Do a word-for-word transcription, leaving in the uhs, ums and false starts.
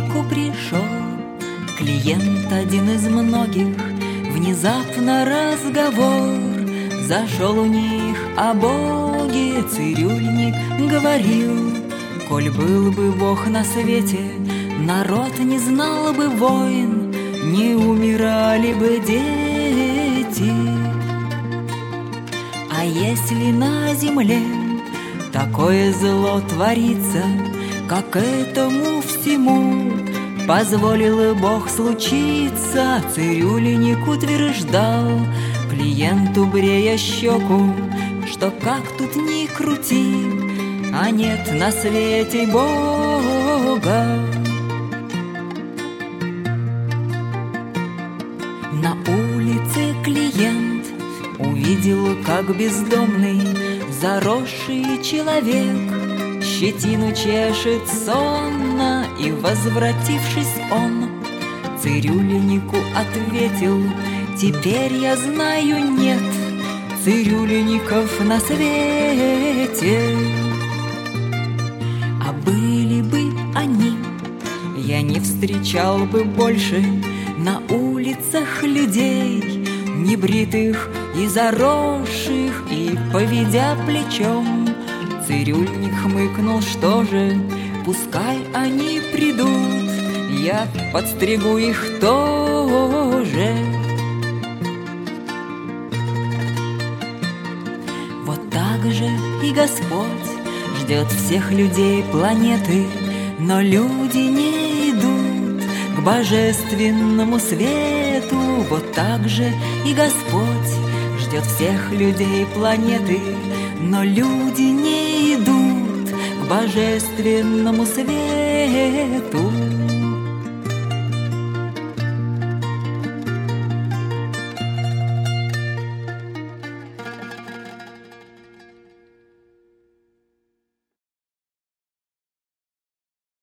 цирюльнику пришел клиент один из многих. Внезапно разговор зашел у них о Боге. Цирюльник говорил: коль был бы Бог на свете, народ не знал бы войн, не умирали бы дети. А если на земле такое зло творится, как этому всему позволил Бог случиться, цирюльник утверждал клиенту, брея щеку, что как тут ни крути, а нет на свете Бога. На улице клиент увидел, как бездомный заросший человек щетину чешет сонно, и, возвратившись, он цирюльнику ответил: теперь я знаю, нет цирюльников на свете. А были бы они, я не встречал бы больше на улицах людей, небритых и заросших, и, поведя плечом, цирюльник хмыкнул: что же, пускай они придут, я подстригу их тоже. Вот так же и Господь ждет всех людей планеты, но люди не идут к божественному свету. Вот так же и Господь ждет всех людей планеты, но люди не идут к божественному свету.